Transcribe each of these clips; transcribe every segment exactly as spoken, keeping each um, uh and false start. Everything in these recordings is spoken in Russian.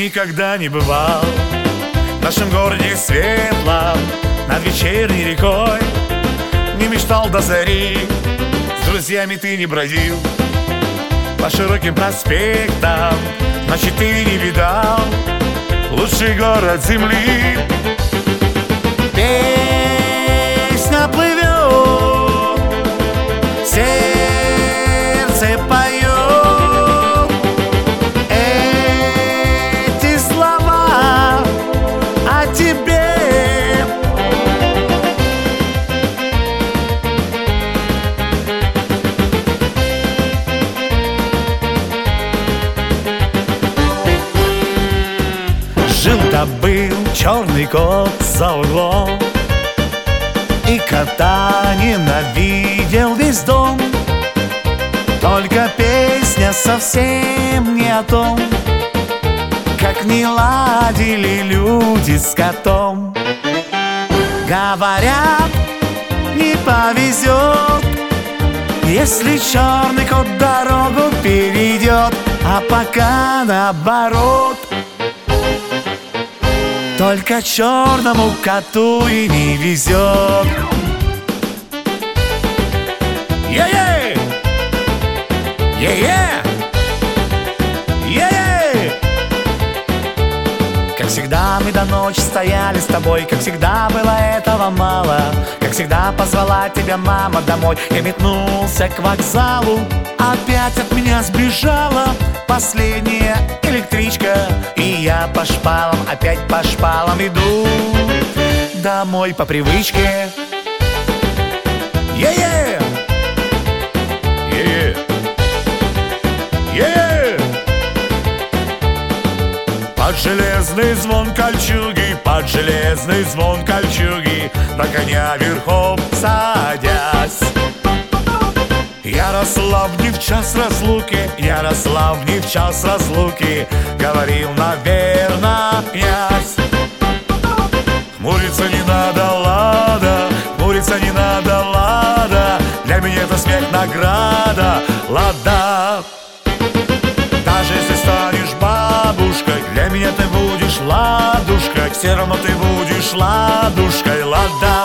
никогда не бывал в нашем городе светлом, над вечерней рекой. Не мечтал до зари, с друзьями ты не бродил по широким проспектам, значит, ты не видал лучший город земли. Песня плывет, сердце поет эти слова о тебе. Жил-то был черный кот за углом, и кота ненавидел весь дом. Только песня совсем не о том, как не ладили люди с котом. Говорят, не повезет, если черный кот дорогу перейдет, а пока наоборот. Только черному коту и не везет. Е-е! Е-е! Е-е! Как всегда мы до ночи стояли с тобой, как всегда было этого мало. Как всегда позвала тебя мама домой, я метнулся к вокзалу. Опять от меня сбежала последняя электричка, и я по шпалам, опять по шпалам иду домой по привычке. Е-е! Е-е! Е-е! Под железный звон кольчуги, под железный звон кольчуги, на коня верхом садясь. Ярослав не в час разлуки, Ярослав не в час разлуки, говорил, наверно, князь. Хмуриться не надо, лада, хмуриться не надо, лада, для меня это смех награда, лада. Даже если станешь бабушкой, для меня ты будешь ладушкой, все равно ты будешь ладушкой, лада.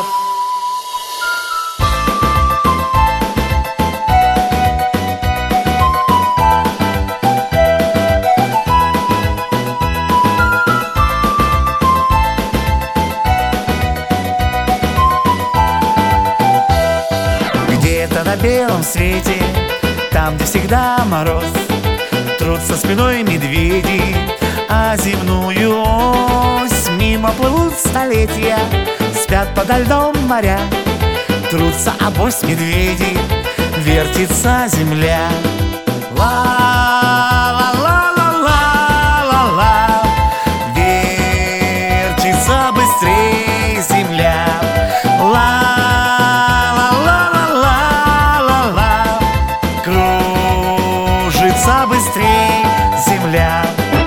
На белом свете, там, где всегда мороз, трутся спиной медведи, а земную ось мимо плывут столетия, спят подо льдом моря, трутся обось медведи, вертится земля. Ла-ла-ла-ла-ла-ла, вертится быстрей земля. Ла быстрей земля.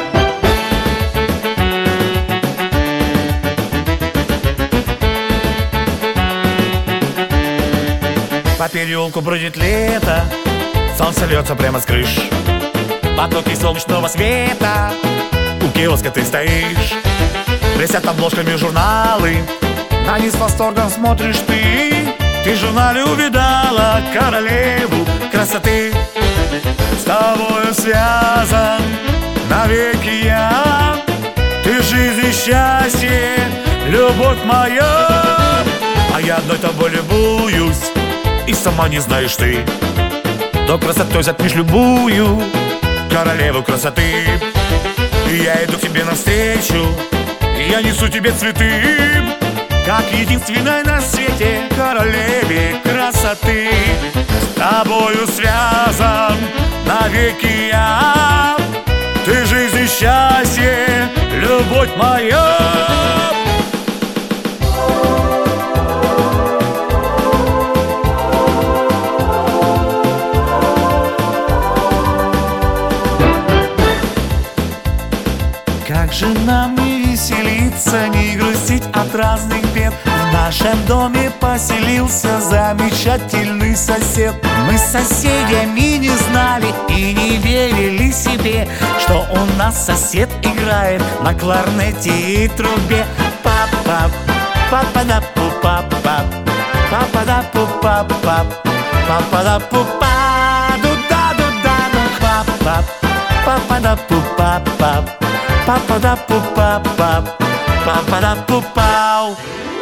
По переулку бродит лето, солнце льется прямо с крыш, потоки солнечного света, у киоска ты стоишь. Блестят обложками журналы, на них с восторгом смотришь ты. Ты в журнале увидала королеву красоты. С тобою связан навеки я, ты жизнь и счастье, любовь моя. А я одной тобой любуюсь, и сама не знаешь ты, но красотой затмишь любую королеву красоты. И я иду к тебе навстречу, и я несу тебе цветы, как единственной на свете королеве красоты. С тобою связан навеки я, ты жизнь и счастье, любовь моя. Как же нам не веселиться, не грустить от разных бед, нашем доме поселился замечательный сосед. Мы с соседями не знали и не верили себе, что у нас сосед играет на кларнете и трубе. Папа, папа да пу папа, папа да пу папа, папа да пу па, ду-да ду-да ду, папа, папа да пу папа, папа да пу папа, папа да пу пау.